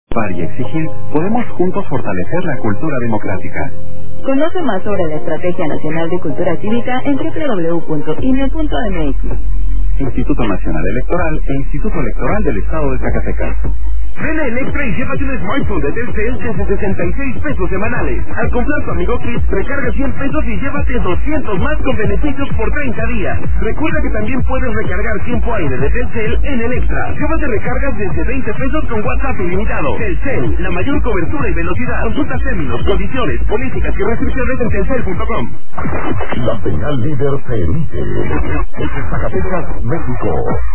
Y exigir, podemos juntos fortalecer la cultura democrática. Conoce más sobre la Estrategia Nacional de Cultura Cívica en www.ine.mx. Instituto Nacional Electoral e Instituto Electoral del Estado de Zacatecas. Ven a Electra y llévate un smartphone de Telcel desde 66 pesos semanales. Al comprar tu Amigo Kit, recarga 100 pesos y llévate 200 más con beneficios por 30 días. Recuerda que también puedes recargar tiempo aire de Telcel en Electra. Llévate recargas desde 20 pesos con WhatsApp ilimitado. Telcel, la mayor cobertura y velocidad. Consulta términos, condiciones, políticas y restricciones en telcel.com. La señal líder se emite desde Zacatecas, México.